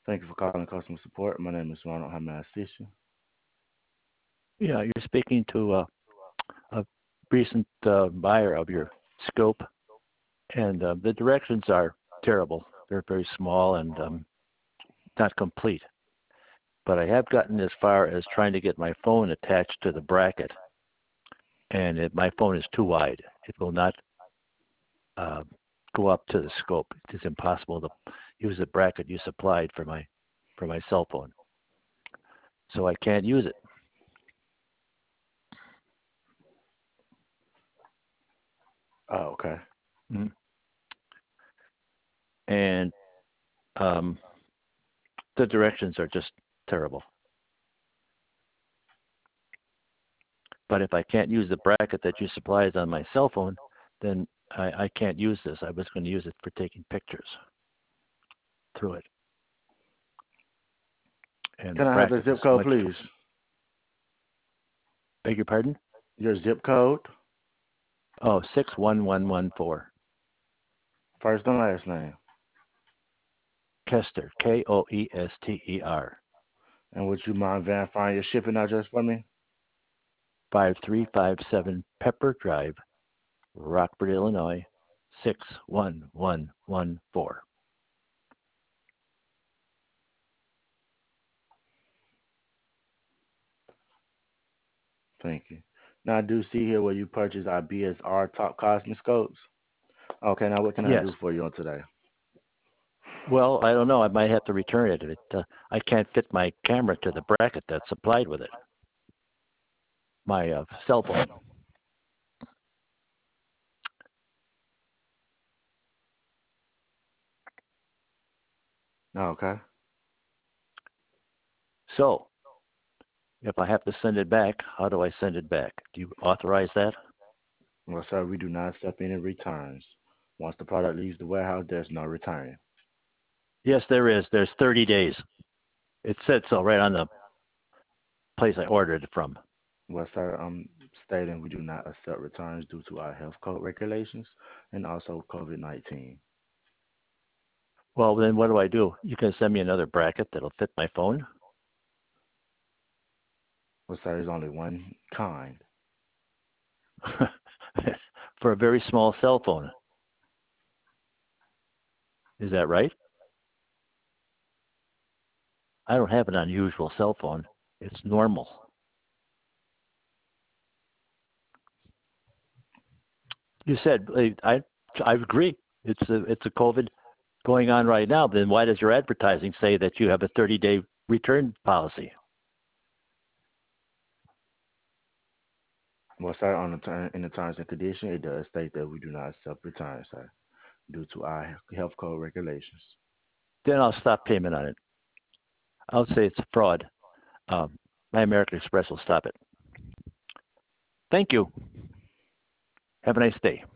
Thank you for calling customer support. My name is Ronald. How may I assist you? Yeah, you're speaking to a recent buyer of your scope, and the directions are terrible. They're very small and not complete. But I have gotten as far as trying to get my phone attached to the bracket, and my phone is too wide. It will not uh, go up to the scope. It is impossible to use the bracket you supplied for my cell phone, so I can't use it. Oh, okay. Mhm. And um, the directions are just terrible. But if I can't use the bracket that you supplied on my cell phone, then I can't use this. I was going to use it for taking pictures through it. And the Can I have the bracket is zip code, much, please? beg your pardon? Your zip code, Oh, 61114. first and last name. Kester, Koester, And would you mind verifying your shipping address for me? 5357 Pepper Drive, Rockford, Illinois, 61114. Thank you. Now, I do see here where you purchased our BSR Top Cosmic Scopes. Okay, now what can I Yes. do for you on today? Well, I don't know. I might have to return it. I can't fit my camera to the bracket that's supplied with it. My cell phone. Okay. So, if I have to send it back, how do I send it back? Do you authorize that? Well, sir, we do not accept any returns. Once the product leaves the warehouse, there's no return. Yes, there is. There's 30 days. It said so right on the place I ordered it from. Well, sir, I'm stating we do not accept returns due to our health code regulations and also COVID-19. Well, then what do I do? You can send me another bracket that'll fit my phone? Well, sir, there's only one kind. For a very small cell phone. Is that right? I don't have an unusual cell phone. It's normal. You said I agree. It's a COVID going on right now. Then why does your advertising say that you have a 30-day return policy? Well, sir, in the terms and condition, it does state that we do not accept returns, sir, due to our health code regulations. Then I'll stop payment on it. I'll say it's a fraud. My American Express will stop it. Thank you. Have a nice day.